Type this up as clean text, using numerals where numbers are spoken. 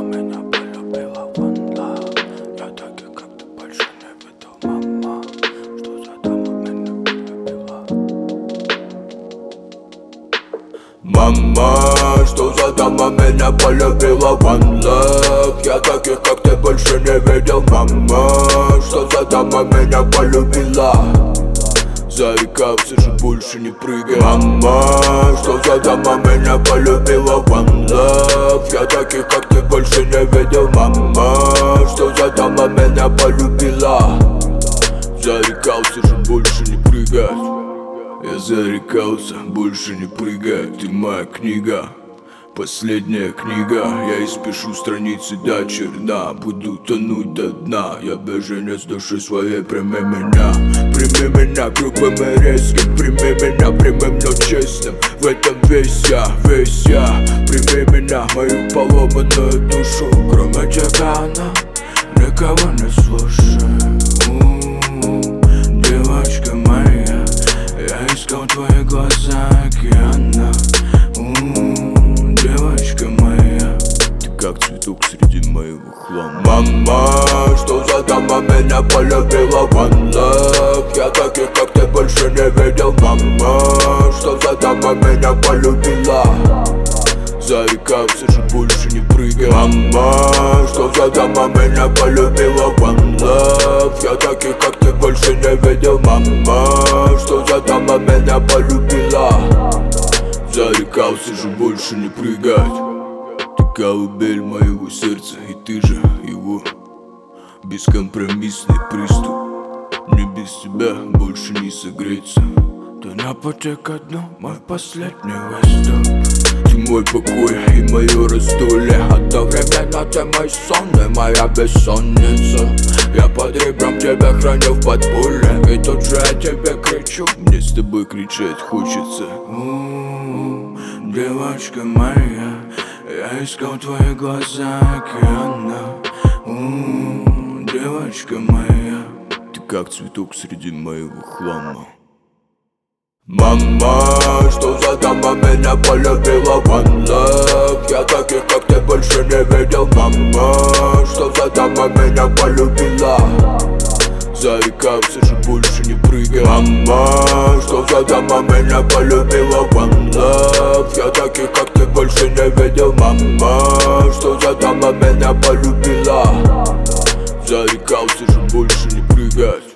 дама меня полюбила, one love. Я таких, как ты, больше не видел, мама. Что за дама меня полюбила? Мама, что за дама меня полюбила, one love. Я таких, как ты, больше не видел, мама. Что за дама меня полюбила? Зарекался же больше не прыгай. Мама, что за дама меня полюбила, one love. Я таких, как ты, больше не видел, мама. Что за дама меня полюбила? Зарекался же больше не прыгать. Я зарекался больше не прыгать. Ты моя книга, последняя книга. Я испишу страницы до черна. Буду тонуть до дна. Я беженец души своей. Прими меня грубым и резким. Прими меня прямым, но честным. В этом весь я. Прими меня, мою поломанную душу. Кроме тебя она никого не слушает. Девочка моя, я искал твои глаза океана. Девочка моя, ты как цветок среди моего хлама. Мама, что за дама меня полюбила, one love. Я таких, как ты, больше не видел, мама. Что за дама меня полюбила? Зарекался же больше не прыгай. Мама, что за дама меня полюбила, one love. Я таких, как ты, больше не видел, мама. Что за дама меня полюбила? Зарекался же больше не прыгать. Ты колыбель моего сердца, и ты же его. Бескомпромиссный приступ. Мне без тебя больше не согреться. Ты на пути ко дну, мой последний выступ. Ты мой покой и мое раздолье. Одновременно ты мой сон и моя бессонница. Я под ребром тебя храню в подполье. И тут же я тебе кричу. Мне с тобой кричать хочется. Девочка моя, я искал твои глаза океана. Девочка моя, ты как цветок среди моего хлама. Мама, что за дама меня полюбила, one love. Я таких, как ты, больше не видел, мама. Что за дама меня полюбила? Зарекался же больше не прыгай. Мама, что за дама меня полюбила, one love. Я таких, как ты, больше не видел, мама. Что за дама меня полюбила? Зарекался же больше не прыгать.